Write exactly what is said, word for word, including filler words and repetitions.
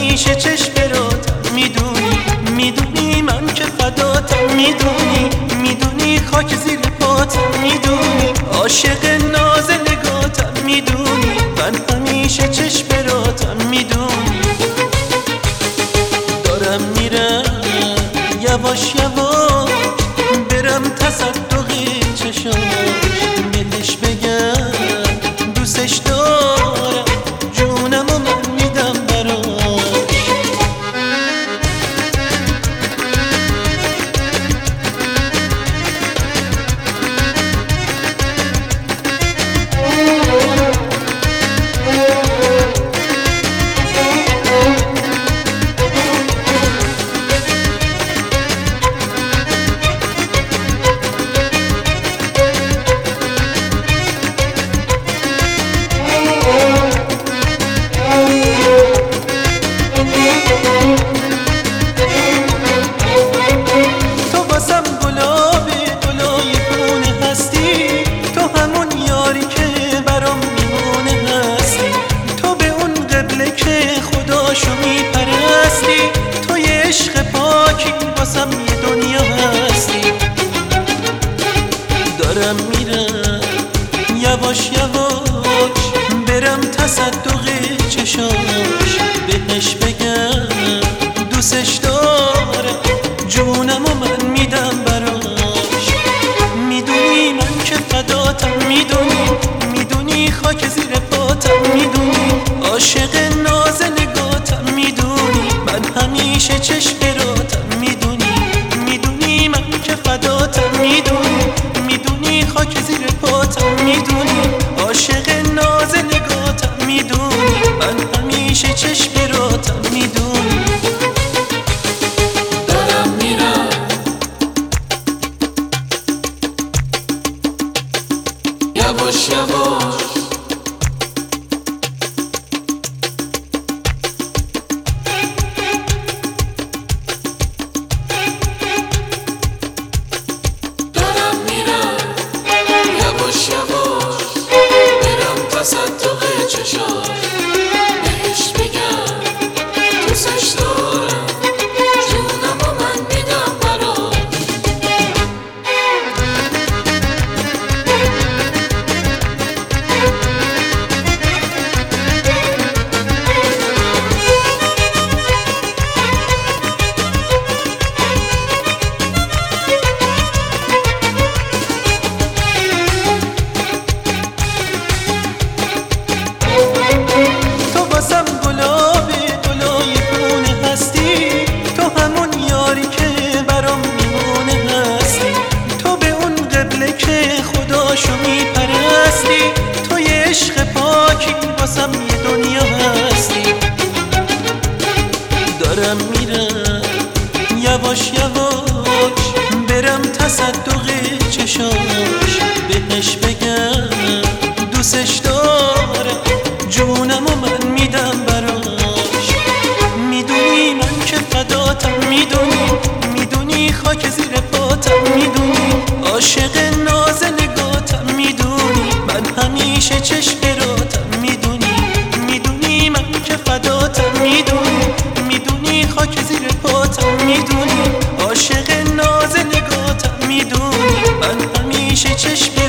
همیشه چشم براتم، میدونی میدونی من که فداتم، میدونی میدونی خاک زیر پاتم، میدونی عاشق ناز نگاتم، میدونی من همیشه چشم براتم، میدونی دارم میرم یواش یواش برم تصدق چشاش، بهش بگم دوستش دارم جونم و من میدم براش. خداشو میپرستی تو یه عشق پاکی واسم یه دنیا هستی. دارم میرم یواش یواش برم تصدق چشاش، بهش بگم دوستش دارم جونم و من میدم براش. میدونی من که فداتم، میدونی میدونی خاک زیر پاتم، میدونی عاشق ناز نگاتم، میدونی من همیشه چشم براتم، میدونی میدونی من که فداتم، میدونی میدونی خاک زیر پاتم، میدونی عاشق ناز نگاتم، میدونی من همیشه چشم براتم، میدونی دارم میرم یواش یواش تصدق چشاش، بهش بگم دوستش دارم جونم و من میدم براش. خداشو میپرستی تو یه عشق پاکی واسم یه دنیا هستی. دارم میرم یواش یواش برم تصدق چشاش، بهش بگم دوستش دارم جونم و من میدم براش. میدونی من که فداتم، میدونی میدونی خاک زیر پاتم، میدونی عاشق ناز نگاتم، میدونی من همیشه چشم براتم، میدونی میدونی من که فداتم، میدونی میدونی خاک زیر پاتم، میدونی عاشق ناز نگاتم، میدونی من همیشه چشم